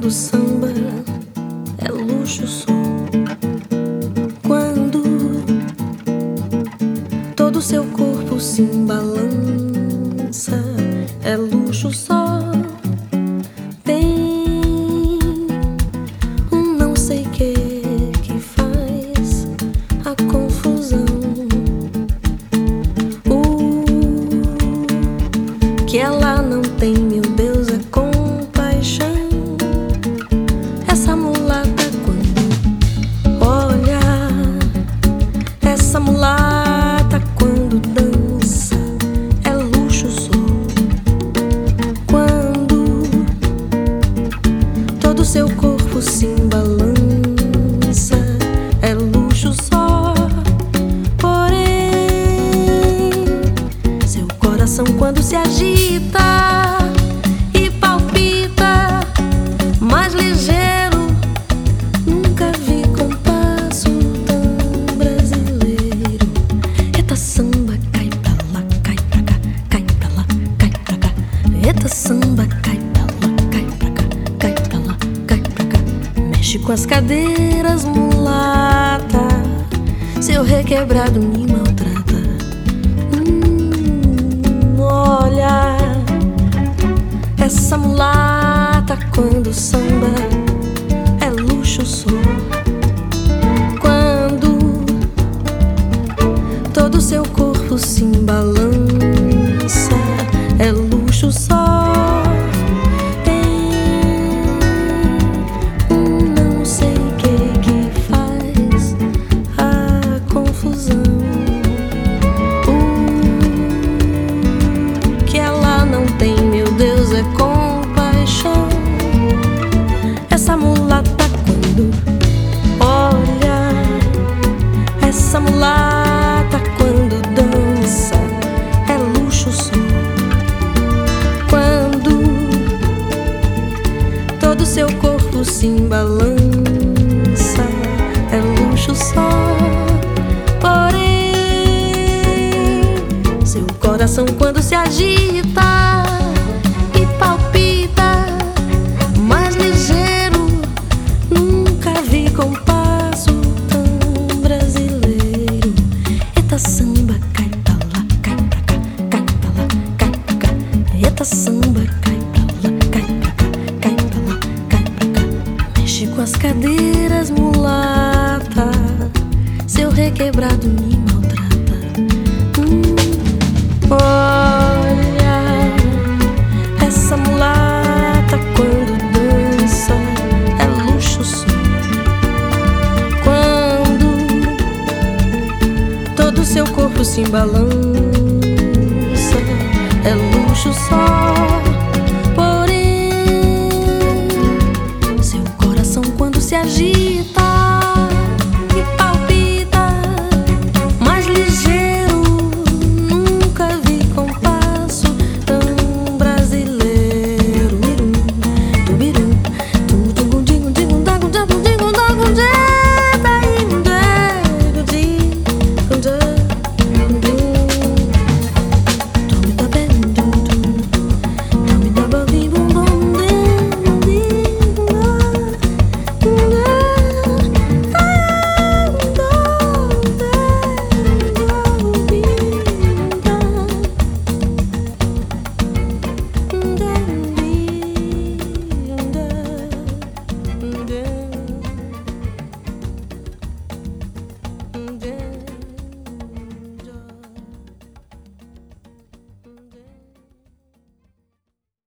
do samba é luxo só. Quando todo seu corpo se balança, é luxo só. Tem um não sei que faz a confusão. Que ela não tem, meu Deus, é compaixão. Essa mulata quando olha, essa mulata quando dança, é luxo só. Quando todo seu corpo se balança, é luxo só. Porém, seu coração quando se agita e palpita mais ligeiro, nunca vi compasso tão brasileiro. Eita samba, cai pra lá, cai pra cá, cai pra lá, cai pra cá. Eita samba, cai pra lá, cai pra cá, cai pra lá, cai pra cá. Mexe com as cadeiras, mulata, seu requebrado me maltrata. Olha, essa mulata quando samba é luxo só. Quando todo seu corpo se balança, é luxo só. Tem um não sei que faz a confusão. Tem, meu Deus, é compaixão. Essa mulata quando olha, essa mulata quando dança, é luxo só. Quando todo seu corpo se balança, é luxo só. Porém, seu coração quando se agita e palpita mais ligeiro, nunca vi compasso tão brasileiro. Eita samba, cai pra lá, cai pra cá, cai pra lá, cai pra cá. Eita samba, cai pra lá, cai pra cá, cai pra lá, cai pra cá. Mexe com as cadeiras, mulata, seu requebrado me maltrata. Olha, essa mulata quando dança, é luxo só. Quando todo seu corpo se balança,